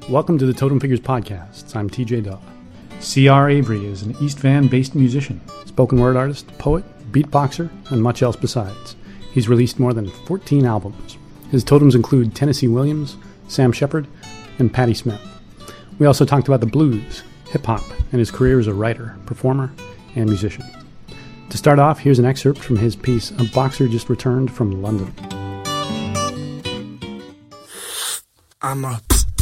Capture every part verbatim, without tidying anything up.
Welcome to the Totem Figures Podcast. I'm T J Daw. C R Avery is an East Van-based musician, spoken word artist, poet, beatboxer, and much else besides. He's released more than fourteen albums. His totems include Tennessee Williams, Sam Shepard, and Patti Smith. We also talked about the blues, hip-hop, and his career as a writer, performer, and musician. To start off, here's an excerpt from his piece, A Boxer Just Returned from London. I'm a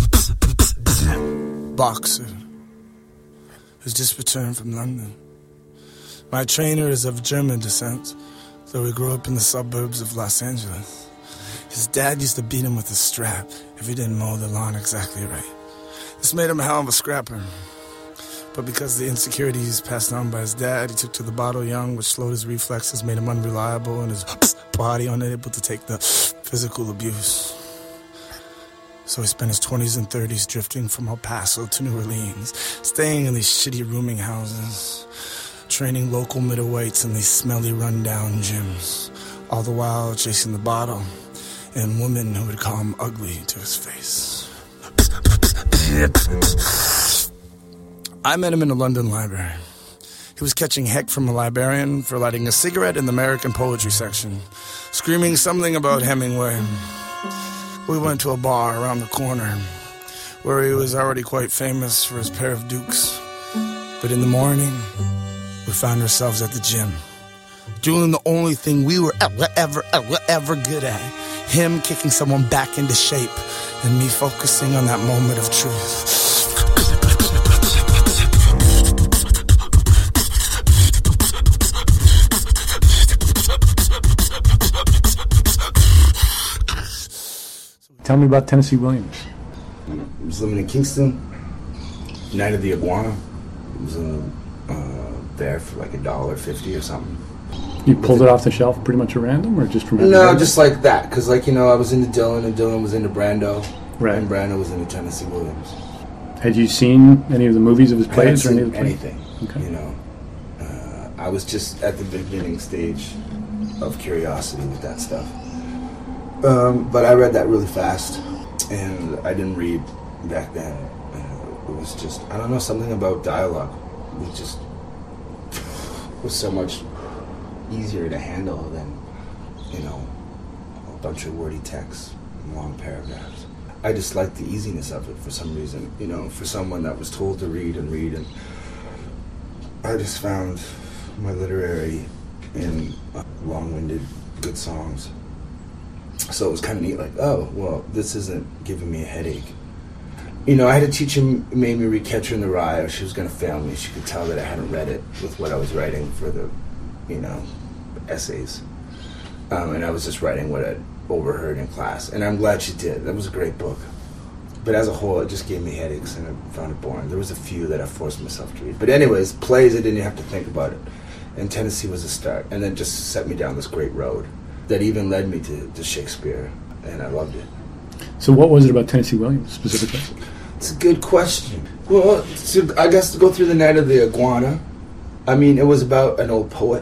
boxer who's just returned from London. My trainer is of German descent, though he grew up in the suburbs of Los Angeles. His dad used to beat him with a strap if he didn't mow the lawn exactly right. This made him a hell of a scrapper. But because the insecurities passed on by his dad, he took to the bottle young, which slowed his reflexes, made him unreliable, and his body unable to take the physical abuse. So he spent his twenties and thirties drifting from El Paso to New Orleans, staying in these shitty rooming houses, training local middleweights in these smelly rundown gyms, all the while chasing the bottle and women who would call him ugly to his face. I met him in a London library. He was catching heck from a librarian for lighting a cigarette in the American poetry section, screaming something about Hemingway. We went to a bar around the corner where he was already quite famous for his pair of dukes. But in the morning, we found ourselves at the gym, doing the only thing we were ever, ever, ever, ever good at. Him kicking someone back into shape, and me focusing on that moment of truth. Tell me about Tennessee Williams. I was living in Kingston, night of the iguana. It was uh, uh, there for like a dollar fifty or something. You pulled it off the shelf pretty much at random, or just from No, everywhere? Just like that, because like you know, I was into Dylan, and Dylan was into Brando, right? And Brando was into Tennessee Williams. Had you seen any of the movies of his plays, I or any of the plays? Anything? Okay. You know, uh, I was just at the beginning stage of curiosity with that stuff. Um, but I read that really fast, and I didn't read back then. Uh, it was just, I don't know, something about dialogue. It just was so much easier to handle than, you know, a bunch of wordy text and long paragraphs. I just liked the easiness of it for some reason, you know, for someone that was told to read and read. And I just found my literary in uh, long-winded, good songs. So it was kind of neat, like, oh, well, this isn't giving me a headache. You know, I had a teacher who made me read Catcher in the Rye, or she was going to fail me. She could tell that I hadn't read it with what I was writing for the, you know, essays. Um, and I was just writing what I'd overheard in class. And I'm glad she did. That was a great book. But as a whole, it just gave me headaches, and I found it boring. There was a few that I forced myself to read. But anyways, plays, I didn't have to think about it. And Tennessee was a start. And then just set me down this great road that even led me to, to Shakespeare, and I loved it. So what was it about Tennessee Williams specifically? It's a good question. Well, to, I guess to go through the night of the iguana, I mean, it was about an old poet,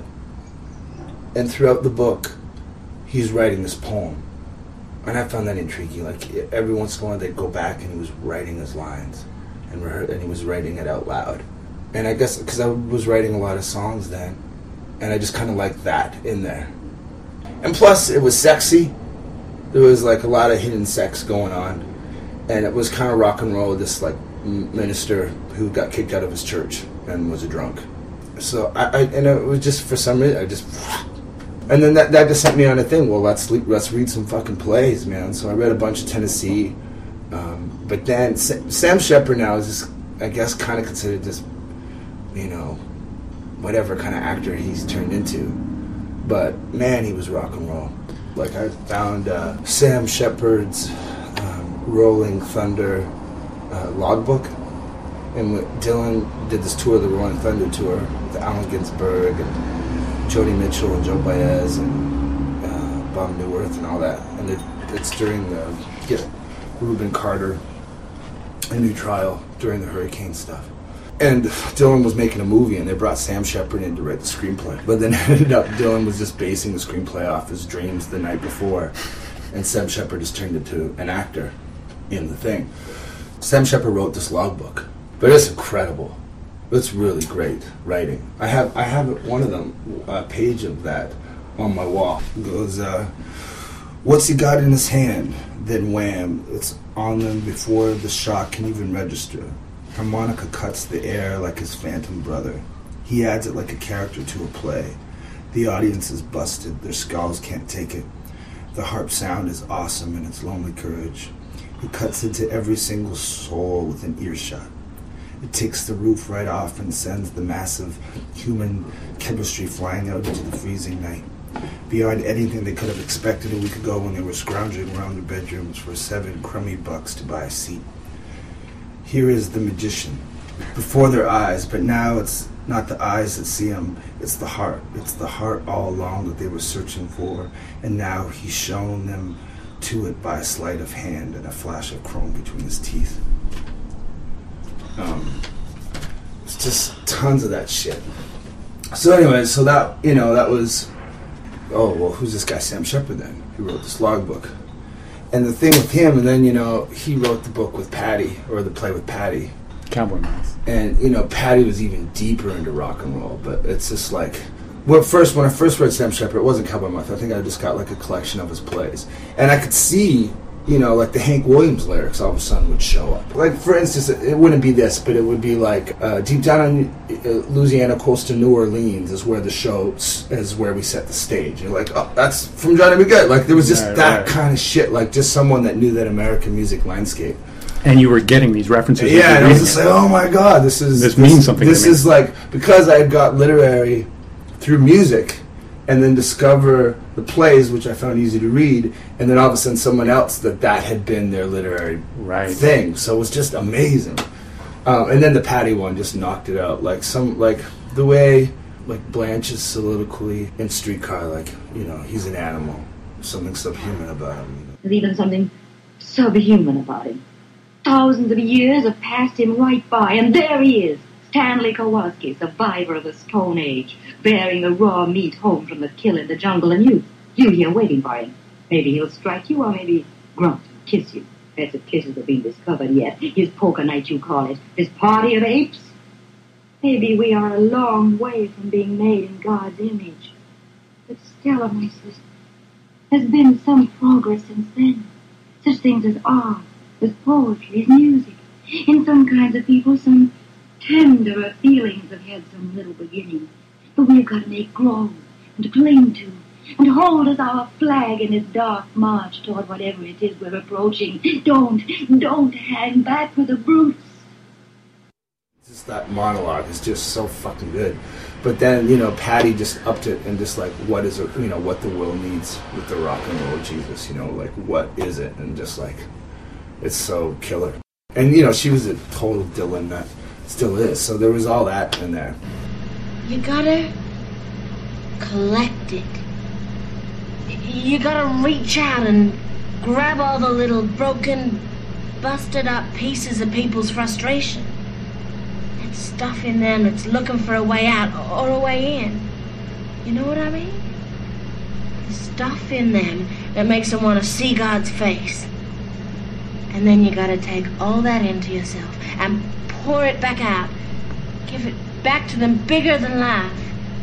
and throughout the book, he's writing this poem, and I found that intriguing. Like, every once in a while, they'd go back, and he was writing his lines, and, rehe- and he was writing it out loud. And I guess, because I was writing a lot of songs then, and I just kind of liked that in there. And plus, it was sexy. There was like a lot of hidden sex going on, and it was kind of rock and roll. This like minister who got kicked out of his church and was a drunk. So I, I and it was just for some reason I just, and then that that just sent me on a thing. Well, let's let's read some fucking plays, man. So I read a bunch of Tennessee, um, but then Sam Shepard now is just, I guess, kind of considered this, you know, whatever kind of actor he's turned into. But, man, he was rock and roll. Like, I found uh, Sam Shepard's um, Rolling Thunder uh, logbook. And when Dylan did this tour, the Rolling Thunder tour, with Allen Ginsberg and Joni Mitchell and Joe Baez and uh, Bob Newirth and all that. And it, it's during the, get Reuben Carter, a new trial during the hurricane stuff. And Dylan was making a movie, and they brought Sam Shepard in to write the screenplay. But then it ended up Dylan was just basing the screenplay off his dreams the night before, and Sam Shepard just turned into an actor in the thing. Sam Shepard wrote this logbook, but it's incredible. It's really great writing. I have I have one of them, a page of that on my wall. It goes, uh, what's he got in his hand? Then wham, it's on them before the shock can even register. Harmonica cuts the air like his phantom brother. He adds it like a character to a play. The audience is busted, their skulls can't take it. The harp sound is awesome in its lonely courage. He cuts into every single soul with an earshot. It takes the roof right off and sends the massive human chemistry flying out into the freezing night. Beyond anything they could have expected a week ago when they were scrounging around their bedrooms for seven crummy bucks to buy a seat. Here is the magician, before their eyes, but now it's not the eyes that see him, it's the heart. It's the heart all along that they were searching for, and now he's shown them to it by a sleight of hand and a flash of chrome between his teeth. Um, it's just tons of that shit. So anyway, so that, you know, that was, oh, well, who's this guy, Sam Shepard then? He wrote this logbook. And the thing with him, and then, you know, he wrote the book with Patty, or the play with Patty. Cowboy Mouth. And, you know, Patty was even deeper into rock and roll, but it's just like, well, first, when I first read Sam Shepard, it wasn't Cowboy Mouth. I think I just got like a collection of his plays. And I could see, you know, like the Hank Williams lyrics all of a sudden would show up. Like, for instance, it wouldn't be this, but it would be like, uh, deep down in uh, Louisiana, close to New Orleans, is where the show, is where we set the stage. And you're like, oh, that's from Johnny B. Goode. Like, there was just right, that right. kind of shit, like just someone that knew that American music landscape. And you were getting these references. Yeah, and I was just like, oh my God, this is... This, this means something This to me. is like, because I had got literary through music, and then discover the plays, which I found easy to read, and then all of a sudden someone else that that had been their literary right. thing. So it was just amazing. Um, and then the Patty one just knocked it out. Like some, like the way, like Blanche's soliloquy in Streetcar, like, you know, he's an animal. Something subhuman about him. There's even something subhuman about him. Thousands of years have passed him right by, and there he is, Stanley Kowalski, survivor of the Stone Age, bearing the raw meat home from the kill in the jungle, and you, you here waiting for him. Maybe he'll strike you, or maybe grunt and kiss you. That's if kisses have been discovered yet. His poker night, you call it. His party of apes. Maybe we are a long way from being made in God's image. But Stella, my sister, there's been some progress since then. Such things as art, as poetry, as music. In some kinds of people, some tenderer feelings have had some little beginning. But we've got to make grow and cling to and hold as our flag in this dark march toward whatever it is we're approaching. Don't, don't hang back with the brutes. Just that monologue is just so fucking good. But then, you know, Patty just upped it and just like, what is it, you know, what the world needs with the rock and roll Jesus, you know, like, what is it? And just like, it's so killer. And, you know, she was a total Dylan that still is. So there was all that in there. You gotta collect it. You gotta reach out and grab all the little broken, busted up pieces of people's frustration. That stuff in them that's looking for a way out or a way in. You know what I mean? The stuff in them that makes them want to see God's face. And then you gotta take all that into yourself and pour it back out. Give it back to them bigger than life.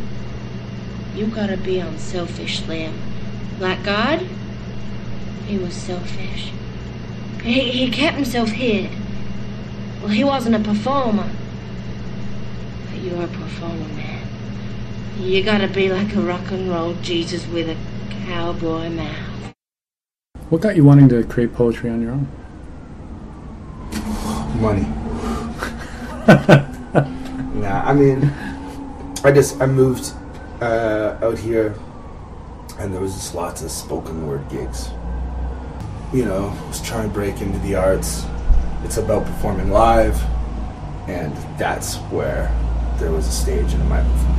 You gotta be unselfish, Liam. Like God, he was selfish. He, he kept himself hid. Well, he wasn't a performer. But you're a performer, man. You gotta be like a rock and roll Jesus with a cowboy mouth. What got you wanting to create poetry on your own? Money. Nah, I mean, I just, I moved uh, out here, and there was just lots of spoken word gigs. You know, I was trying to break into the arts. It's about performing live, and that's where there was a stage and a microphone.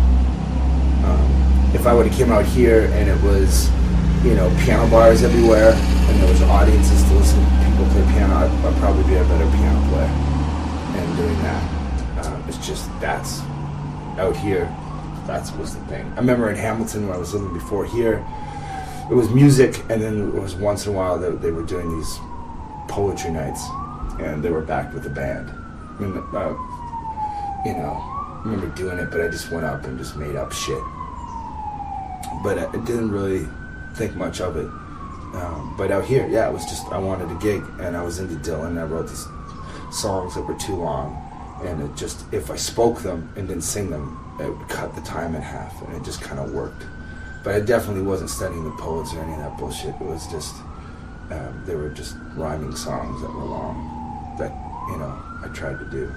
Um, if I would have came out here and it was, you know, piano bars everywhere, and there was audiences to listen to people play piano, I'd, I'd probably be a better piano player. And doing that, um, it's just, that's, out here, that was the thing. I remember in Hamilton, when I was living before here, it was music, and then it was once in a while that they were doing these poetry nights. and they were backed with a band. I mean, uh, you know, I remember doing it, but I just went up and just made up shit. But I didn't really think much of it. Um, but out here, yeah, it was just, I wanted a gig, and I was into Dylan, and I wrote these songs that were too long, and it just, if I spoke them and didn't sing them, it would cut the time in half, and it just kind of worked. But I definitely wasn't studying the poets or any of that bullshit. It was just, um, they were just rhyming songs that were long, that, you know, I tried to do.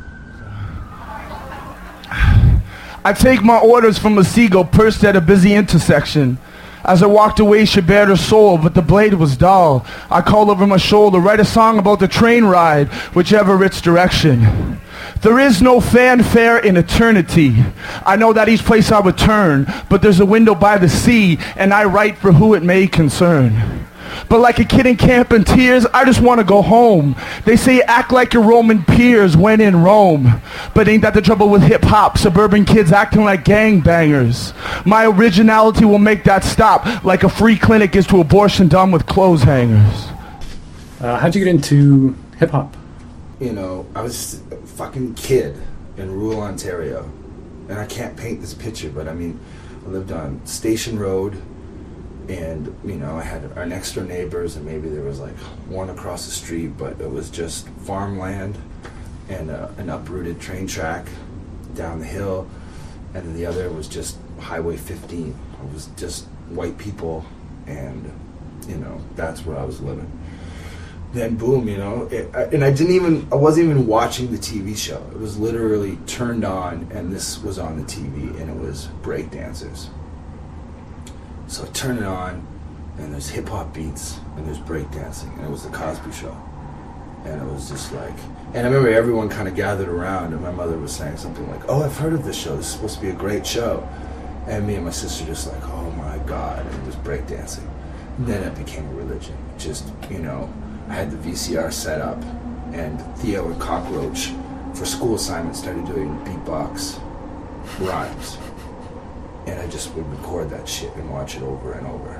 I take my orders from a seagull perched at a busy intersection. As I walked away, she bared her soul, but the blade was dull. I called over my shoulder, write a song about the train ride, whichever its direction. There is no fanfare in eternity. I know that each place I return, but there's a window by the sea, and I write for who it may concern. But like a kid in camp in tears, I just want to go home. They say act like your Roman peers when in Rome. But ain't that the trouble with hip-hop? Suburban kids acting like gangbangers. My originality will make that stop, like a free clinic is to abortion done with clothes hangers. Uh, how'd you get into hip-hop? You know, I was a fucking kid in rural Ontario. And I can't paint this picture, but I mean, I lived on Station Road. And, you know, I had our next door neighbors, and maybe there was like one across the street, but it was just farmland and uh, an uprooted train track down the hill. And then the other was just Highway fifteen. It was just white people, and, you know, that's where I was living. Then boom, you know, it, I, and I didn't even, I wasn't even watching the T V show. It was literally turned on, and this was on the T V, and it was breakdancers. So I turn it on, and there's hip-hop beats, and there's breakdancing, and it was the Cosby Show. And it was just like, and I remember everyone kind of gathered around, and my mother was saying something like, oh, I've heard of this show, this is supposed to be a great show. And me and my sister just like, oh my God, and it was breakdancing. And then it became a religion. Just, you know, I had the V C R set up, and Theo and Cockroach, for school assignments, started doing beatbox rhymes. And I just would record that shit and watch it over and over.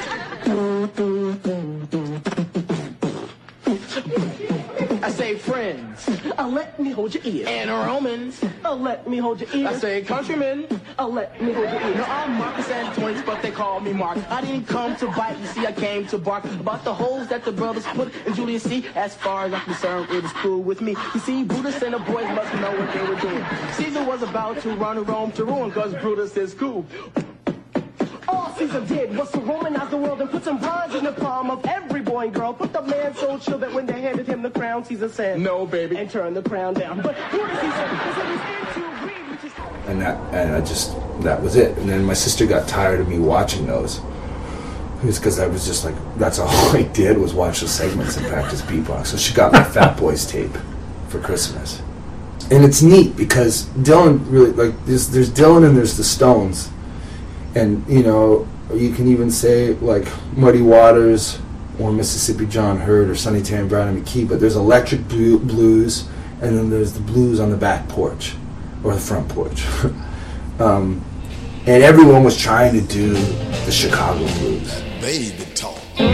I say friends, uh, let me hold your ear. And Romans, uh, let me hold your ear. I say countrymen, uh, let me hold your ear. No, I'm Marcus Antoine, but they call me Mark. I didn't come to bite, you see, I came to bark about the holes that the brothers put in Julius C. As far as I'm concerned, it was cool with me. You see, Brutus and the boys must know what they were doing. Caesar was about to run Rome to ruin, cause Brutus is cool. All Caesar did was to Romanize the world and put some bronze in the palm of every boy and girl. Put the man so chill that when they handed him the crown, Caesar said, no, baby, and turned the crown down. But Brutus, he said, because it was into greed, which is... And that, and I just, that was it. And then my sister got tired of me watching those. It was because I was just like, that's all I did was watch the segments and practice beatbox. So she got my Fat Boys tape for Christmas. And it's neat because Dylan really, like, there's, there's Dylan and there's the Stones. And, you know, you can even say, like, Muddy Waters or Mississippi John Hurt or Sonny Terry and Brownie McKee, but there's electric blues, and then there's the blues on the back porch, or the front porch. um, and everyone was trying to do the Chicago blues. Baby talk,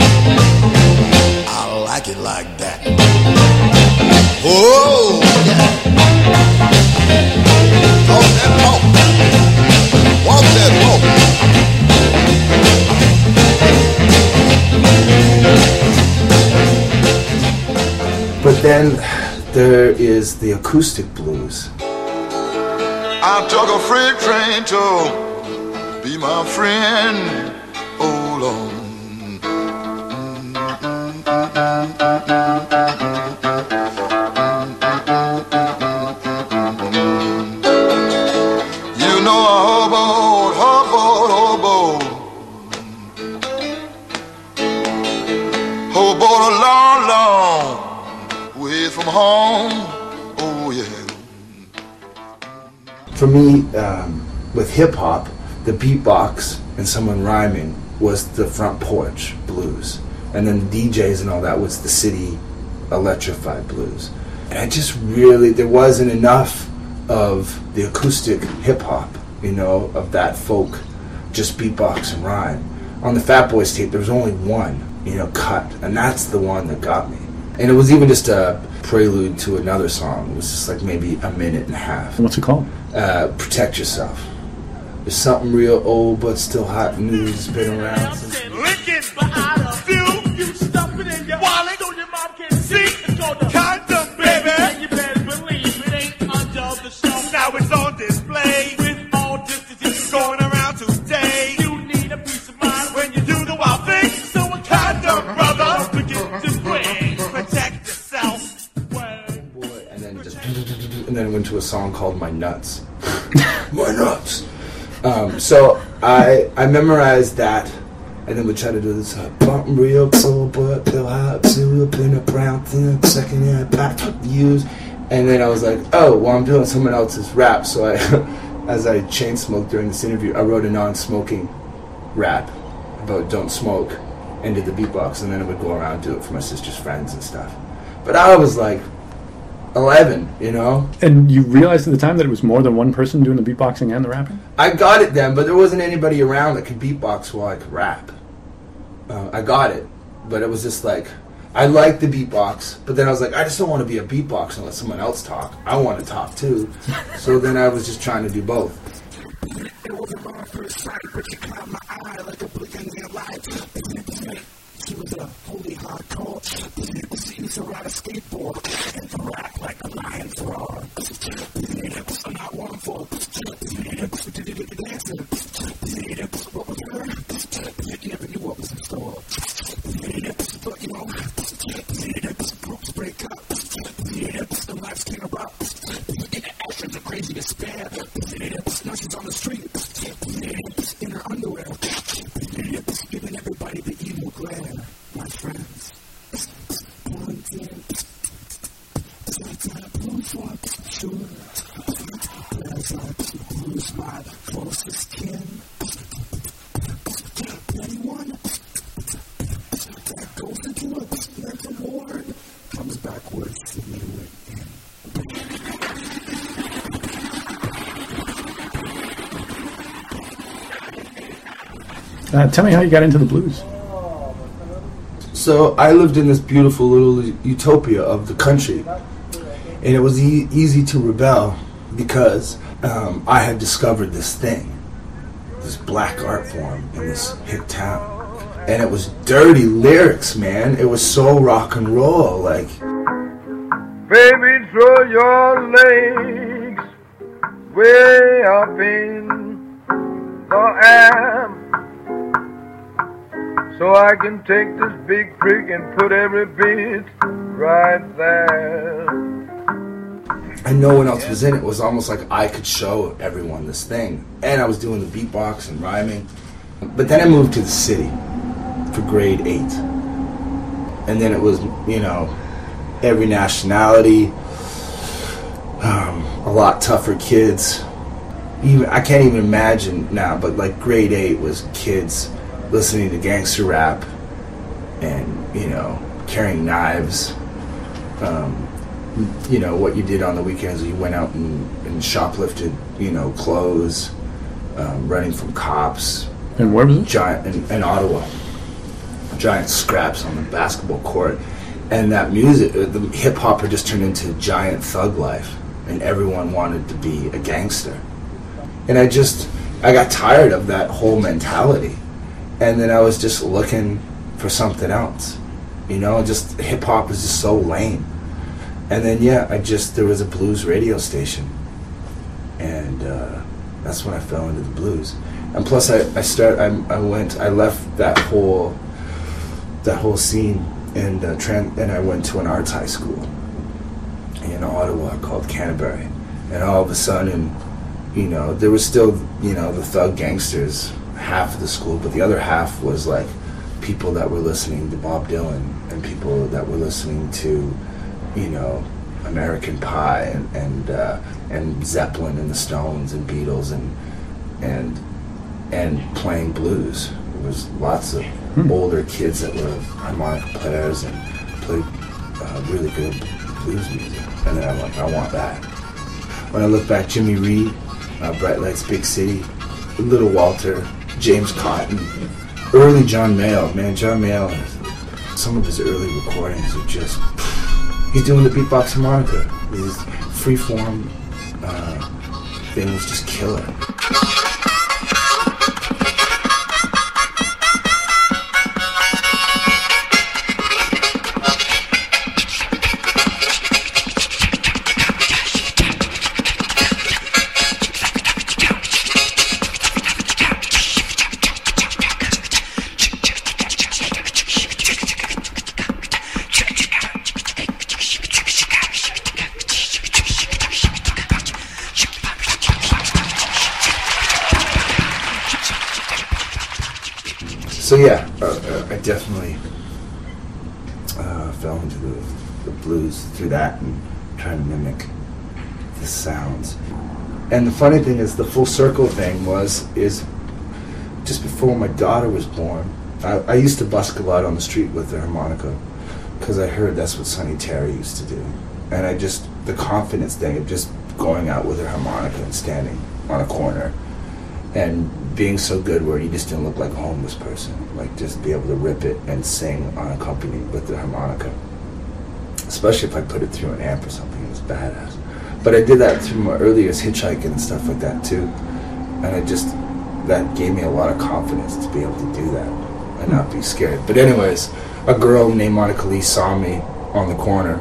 I like it like that. Oh, yeah. Talk that talk, walk that walk. But then there is the acoustic blues. I took a freight train to be my friend. Oh Lord. You know a hobo, hobo, hobo, hobo a long, long way from home. Oh yeah. For me, um, with hip-hop, the beatbox and someone rhyming was the front porch blues. And then the D Js and all that was the city electrified blues. And I just really, there wasn't enough of the acoustic hip-hop, you know, of that folk, just beatbox and rhyme. On the Fat Boys tape, there was only one, you know, cut. And that's the one that got me. And it was even just a prelude to another song. It was just like maybe a minute and a half. What's it called? Uh, Protect Yourself. There's something real old but still hot news. It's been around since... Lincoln, but I love you. You stuff it in your wallet so your mom can see. It's called the condom, baby. And you better believe it ain't under the shelf. Now it's on display with all distances going around today. You need a peace of mind when you do the wild thing. So a condom, brother, don't forget to bring. Protect yourself. Boy, and then just... And then it went to a song called My Nuts. My Nuts. Um, so I I memorized that, and then we try to do this uh, bump real cool, but feel hot, still up in a brown thing, second hand back views, and then I was like, oh, well, I'm doing someone else's rap. So I, as I chain smoked during this interview, I wrote a non-smoking rap about don't smoke, and did the beatbox, and then I would go around and do it for my sister's friends and stuff. But I was like eleven, you know? And you realized at the time that it was more than one person doing the beatboxing and the rapping? I got it then, but there wasn't anybody around that could beatbox while I could rap. Uh, I got it, but it was just like, I liked the beatbox, but then I was like, I just don't want to be a beatboxer and let someone else talk. I want to talk too. So then I was just trying to do both. It wasn't my first sight, but you caught my eye like a blinking light. She was a holy hardcore. She used to ride a skateboard and to rap like a lion frog. I'm not one for dancing. What was her? You never knew what was in store. But you know, groups break up. The lives came about. In the actions of crazy despair. Now she's on the street. In her underwear. Giving everybody the evil glare. My friends. One thing. It's like a blue for sure. As I lose my closest kin. Anyone that goes into a mental ward comes back worse than you went in. Uh, tell me how you got into the blues. So I lived in this beautiful little utopia of the country, and it was e- easy to rebel because um, I had discovered this thing, this black art form in this hick town. And it was dirty lyrics, man. It was so rock and roll, like... Baby, throw your legs way up in the air, so I can take this big prick and put every bit right there. And no one else was in it. It was almost like I could show everyone this thing. And I was doing the beatbox and rhyming. But then I moved to the city for grade eight. And then it was, you know, every nationality, um, a lot tougher kids. Even I can't even imagine now, but like grade eight was kids listening to gangster rap and, you know, carrying knives. Um, you know, what you did on the weekends, you went out and, and shoplifted, you know, clothes, um, running from cops. And where was it? Giant, in, in Ottawa. Giant scraps on the basketball court. And that music, the hip-hop had just turned into giant thug life. And everyone wanted to be a gangster. And I just, I got tired of that whole mentality. And then I was just looking for something else. You know, just hip-hop was just so lame. And then, yeah, I just, there was a blues radio station. And uh, that's when I fell into the blues. And plus, I, I start, I, I went, I left that whole, that whole scene, and uh, trans, and I went to an arts high school in Ottawa called Canterbury. And all of a sudden, you know, there was still, you know, the thug gangsters, half of the school, but the other half was like people that were listening to Bob Dylan and people that were listening to, you know, American Pie and and, uh, and Zeppelin and the Stones and Beatles and and and playing blues. There was lots of hmm. older kids that were harmonica players and played uh, really good blues music. And then I'm like, I want that. When I look back, Jimmy Reed, uh, Bright Lights, Big City, Little Walter, James Cotton, early John Mayall. Man, John Mayall, some of his early recordings are just... he's doing the beatbox harmonica. His freeform uh, thing was just killer. So yeah, uh, uh, I definitely uh, fell into the, the blues through that and trying to mimic the sounds. And the funny thing is, the full circle thing was is just before my daughter was born. I, I used to busk a lot on the street with the harmonica because I heard that's what Sonny Terry used to do, and I just the confidence thing of just going out with her harmonica and standing on a corner and being so good where you just didn't look like a homeless person, like just be able to rip it and sing unaccompanied with the harmonica. Especially if I put it through an amp or something, it was badass. But I did that through my earliest hitchhiking and stuff like that too, and I just that gave me a lot of confidence to be able to do that and not be scared. But anyways, a girl named Monica Lee saw me on the corner,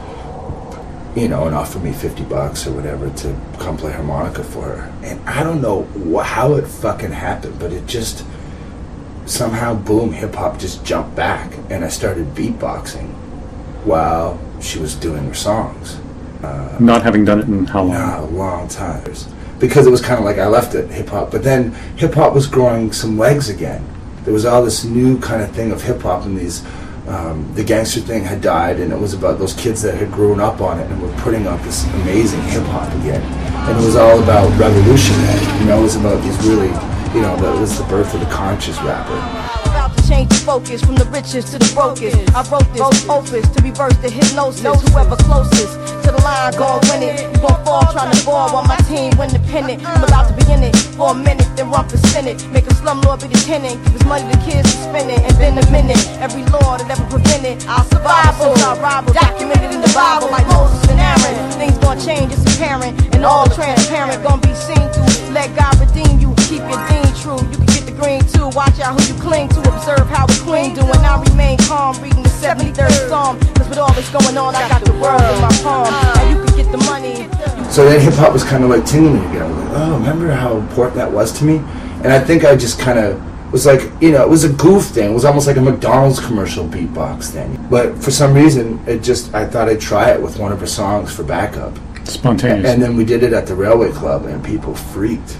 you know, and offered me fifty bucks or whatever to come play harmonica for her. And I don't know wh- how it fucking happened, but it just somehow, boom, hip-hop just jumped back, and I started beatboxing while she was doing her songs. Uh, Not having done it in how long? Not a long time. Because it was kind of like I left it, hip-hop. But then hip-hop was growing some legs again. There was all this new kind of thing of hip-hop, and these Um, the gangster thing had died, and it was about those kids that had grown up on it and were putting up this amazing hip-hop again. And it was all about revolutionary, you know, it was about these really, you know, that was the birth of the conscious rapper. About to change the focus from the richest to the brokest. I wrote this opus to reverse the hypnosis. Whoever closest to the line gon' win it. You gon' fall trying to ball while my team win the pennant. I'm about to be in it for a minute, then run for senate. Make a slumlord be the tenant. Give his money to kids to spend it. And then a minute, every law that ever prevented, I'll survive. So I rival, documented in the Bible like Moses and Aaron. Things gon' change, it's apparent, and all transparent. Gon' be seen through. Let God redeem you. Keep your dean true. You can get the green too. Watch out who you cling to. Observe how the queen do. And I remain calm, reading the seventy-third Psalm. Cause with all this going on, I got the world in my palm. And you can get the money. So then hip hop was kind of like tingling again. I was like, oh, remember how important that was to me? And I think I just kind of was like, you know, it was a goof thing. It was almost like a McDonald's commercial beatbox thing. But for some reason, it just, I thought I'd try it with one of her songs for backup. Spontaneous. And then we did it at the Railway Club, and people freaked.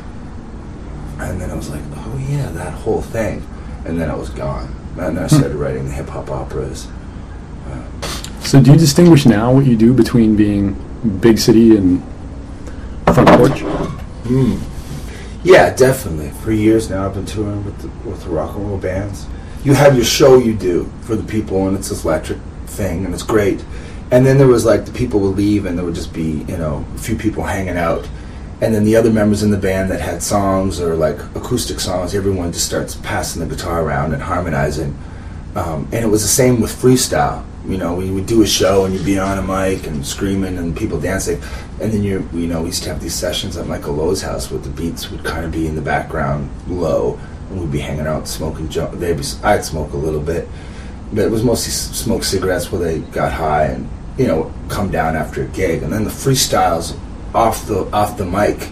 And then I was like, oh yeah, that whole thing. And then I was gone. And then I started writing the hip-hop operas. Uh, so do you distinguish now what you do between being big city and front porch? Mm. Yeah, definitely. For years now, I've been touring with the, with the rock and roll bands. You have your show you do for the people, and it's this electric thing, and it's great. And then there was like the people would leave, and there would just be, you know, a few people hanging out. And then the other members in the band that had songs or like acoustic songs, everyone just starts passing the guitar around and harmonizing. Um, and it was the same with freestyle. You know, we would do a show and you'd be on a mic and screaming and people dancing. And then you you know, we used to have these sessions at Michael Lowe's house where the beats would kind of be in the background low, and we'd be hanging out smoking. Jo- they'd be, I'd smoke a little bit, but it was mostly smoke cigarettes where they got high and, you know, come down after a gig. And then the freestyles off the off the mic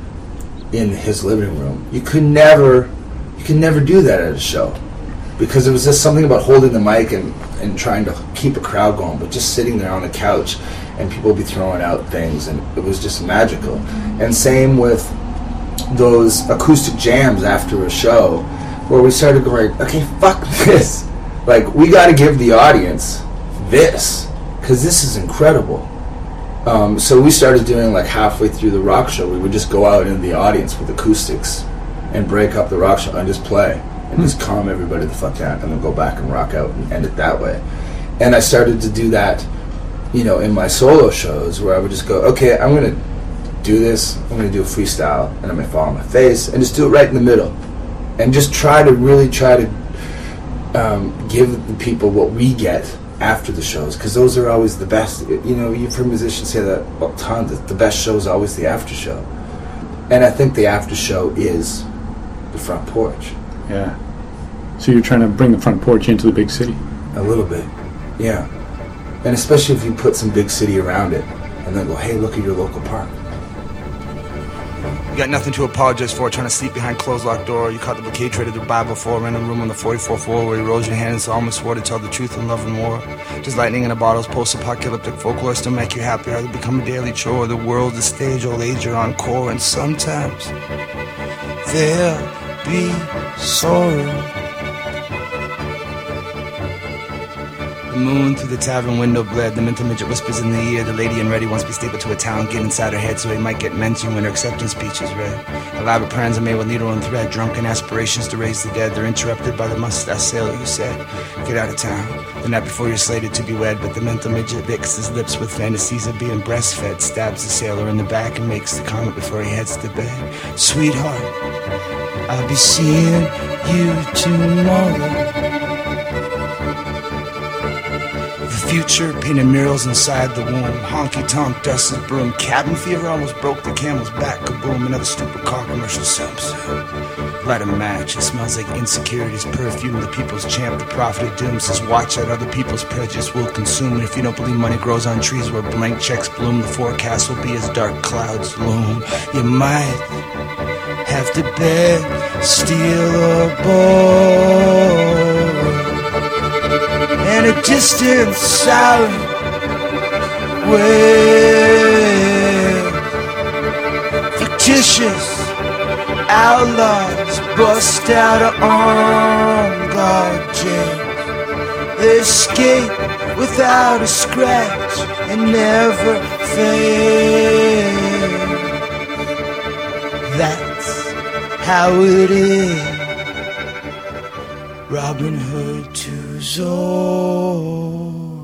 in his living room. You could never you could never do that at a show, because there was just something about holding the mic and, and trying to keep a crowd going, but just sitting there on the couch and people would be throwing out things, and it was just magical. And same with those acoustic jams after a show where we started going, okay, fuck this. Like, we got to give the audience this, because this is incredible. Um, so we started doing, like, halfway through the rock show, we would just go out into the audience with acoustics and break up the rock show and just play and just calm everybody the fuck down, and then go back and rock out and end it that way. And I started to do that, you know, in my solo shows, where I would just go, okay, I'm going to do this, I'm going to do a freestyle, and I'm going to fall on my face, and just do it right in the middle. And just try to really try to um, give the people what we get after the shows, because those are always the best. You know, you've heard musicians say that a ton, that the best show is always the after show. And I think the after show is the front porch. Yeah. So you're trying to bring the front porch into the big city? A little bit, yeah. And especially if you put some big city around it, and then go, hey, look at your local park. You got nothing to apologize for, trying to sleep behind closed locked door. You caught the bouquet traded the Bible for, ran a room on the forty-fourth floor where you rose your hand and almost swore to tell the truth in love and war. Just lightning in a bottle's post-apocalyptic folklore still make you happy, or become a daily chore. The world's a stage, old age, you're encore, and sometimes there'll be sorrow. The moon through the tavern window bled. The mental midget whispers in the ear. The lady in ready wants to be stapled to a towel and get inside her head so he might get mentioned when her acceptance speech is read. Elaborate plans are made with needle and thread. Drunken aspirations to raise the dead. They're interrupted by the mustache sailor who said, get out of town the night before you're slated to be wed. But the mental midget licks his lips with fantasies of being breastfed, stabs the sailor in the back and makes the comment before he heads to bed. Sweetheart, I'll be seeing you tomorrow. The future painted murals inside the womb. Honky-tonk, dusted broom. Cabin fever almost broke the camel's back. Kaboom, another stupid car commercial. Soon, soon. Light a match. It smells like insecurity's perfume. The people's champ, the prophet of doom, says watch out, other people's prejudice will consume. And if you don't believe money grows on trees where blank checks bloom, the forecast will be as dark clouds loom. You might have to beg, steal or borrow. And a distant silent wail, fictitious outlaws bust out of armed guard jails. They escape without a scratch and never fail. That's how it is. Robin Hood to Zoe.